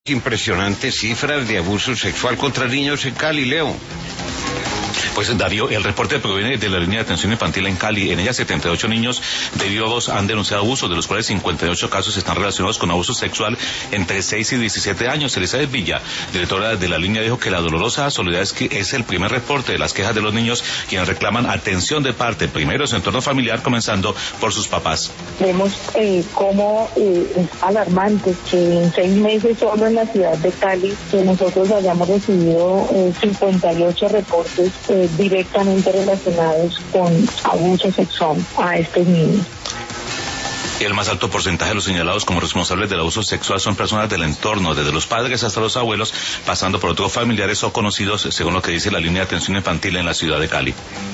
Impresionantes cifras de abuso sexual contra niños en Cali, Leo. Pues Darío, el reporte proviene de la línea de atención infantil en Cali. En ella 78 niños de biólogos han denunciado abuso, de los cuales 58 casos están relacionados con abuso sexual entre 6 y 17 años. Elizabeth Villa, directora de la línea, dijo que la dolorosa soledad es el primer reporte de las quejas de los niños, quienes reclaman atención de parte, primero de su entorno familiar, comenzando por sus papás. Vemos cómo es alarmante que en 6 meses solo en la ciudad de Cali que nosotros hayamos recibido 58 reportes directamente relacionados con abuso sexual a estos niños. El más alto porcentaje de los señalados como responsables del abuso sexual son personas del entorno, desde los padres hasta los abuelos, pasando por otros familiares o conocidos, según lo que dice la línea de atención infantil en la ciudad de Cali.